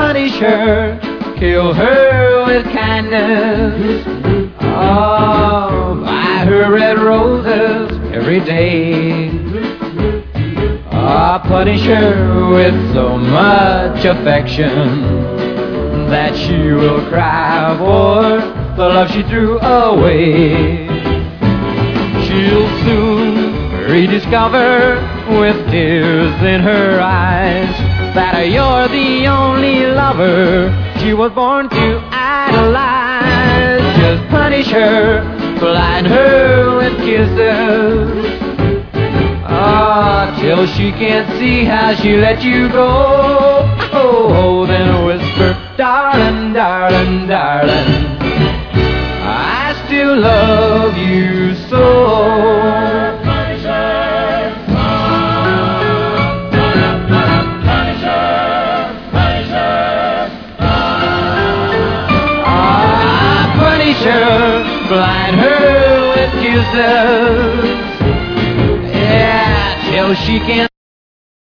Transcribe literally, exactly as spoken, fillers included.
punish her, kill her with kindness. Oh, buy her red roses every day. Oh, punish her with so much affection that she will cry for the love she threw away. She'll soon rediscover with tears in her eyes that you're the only lover she was born to idolize. Just punish her, blind her with kisses, ah, till she can't see how she let you go. Oh, then whisper, darling, darling, darling, I still love you so. Blind her with kisses, yeah, till she can't